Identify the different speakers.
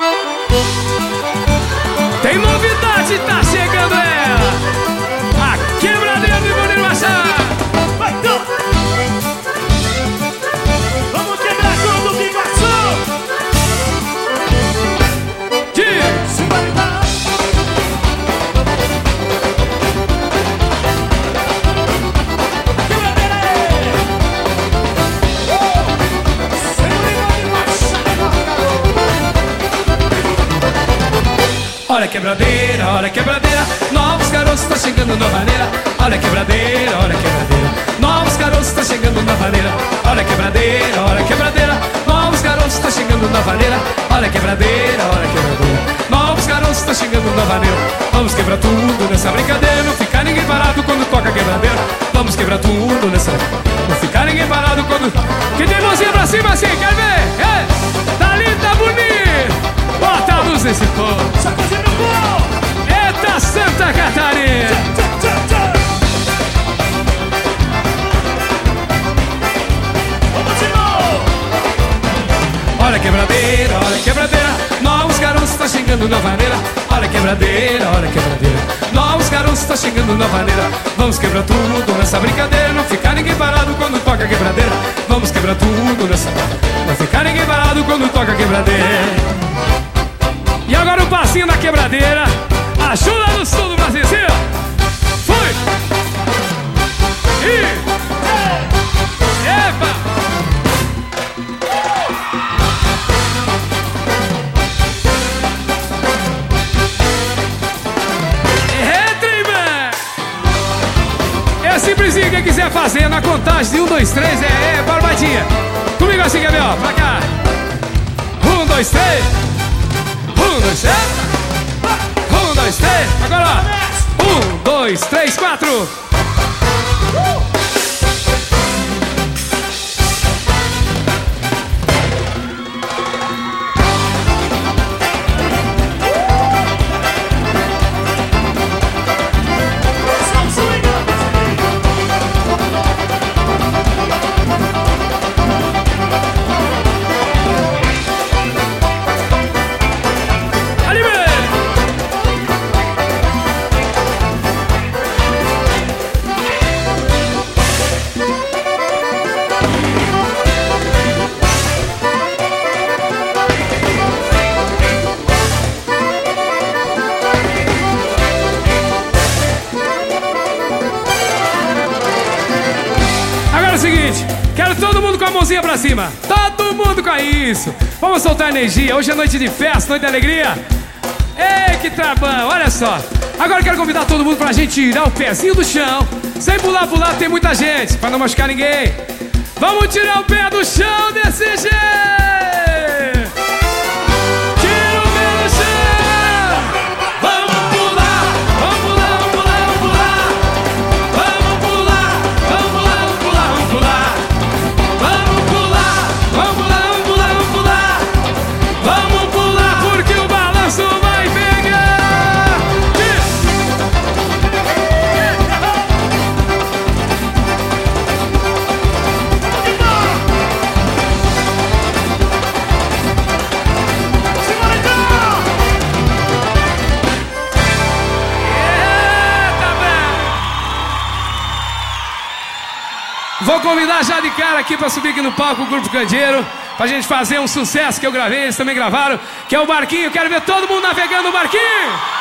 Speaker 1: Tem novidade, tá chegando ela, a quebradeira do Ivonir Machado.
Speaker 2: Vai, então! Vamos quebrar tudo que passou! Se vai dar! Quebradeira aí!
Speaker 1: Olha a quebradeira, olha a quebradeira, novos garotos tá chegando na vaneira. Olha a quebradeira, olha a quebradeira, novos garotos tá chegando na vaneira. Olha a quebradeira, olha a quebradeira, novos garotos tá chegando na vaneira. Olha a quebradeira, olha a quebradeira, novos garotos tá chegando na vaneira. Vamos quebrar tudo nessa brincadeira, não ficar ninguém parado quando toca a quebradeira. Vamos quebrar tudo nessa, não ficar ninguém parado quando... Quem tem mãozinha pra cima assim, quer ver? Ei, tá lindo, tá bonito. Bota a luz nesse povo.
Speaker 2: Sacode meu pau!
Speaker 1: Eita Santa Catarina!
Speaker 2: Vamos de novo!
Speaker 1: Olha a quebradeira, olha a quebradeira, novos garotos tá chegando na vaneira. Olha a quebradeira, olha a quebradeira, novos garotos tá chegando na vaneira. Vamos quebrar tudo nessa brincadeira, não ficar ninguém parado quando toca a quebradeira. Vamos quebrar tudo nessa, não ficar ninguém parado quando toca a quebradeira. E agora o passinho da quebradeira, ajuda no sul do Brasil, sim, ó. Fui! E... Epa! É simplesinho, quem quiser fazer na contagem de 1, 2, 3, é barbadinha. Comigo assim, quer ver, ó, pra cá. 1, 2, 3. 1, 2, 3. 1, 2, 3. Agora, ó. 1, 2, 3, 4. Quero todo mundo com a mãozinha pra cima. Todo mundo com isso. Vamos soltar energia. Hoje é noite de festa, noite de alegria. Ei, que trabão, olha só. Agora quero convidar todo mundo pra gente tirar o pezinho do chão. Sem pular pro lado, tem muita gente, pra não machucar ninguém. Vamos tirar o pé do chão desse jeito. Tira o pé do chão. Vamos pular, vamos pular, vamos pular, vamos pular. Vamos pular, vamos pular, vamos pular, vamos pular. Vamos pular, vamos pular, vamos pular, vamos pular. Vamos pular porque o balanço vai pegar. Vou convidar já de cara aqui pra subir aqui no palco o Grupo Candeeiro, pra gente fazer um sucesso que eu gravei, eles também gravaram, que é o Barquinho. Quero ver todo mundo navegando no Barquinho.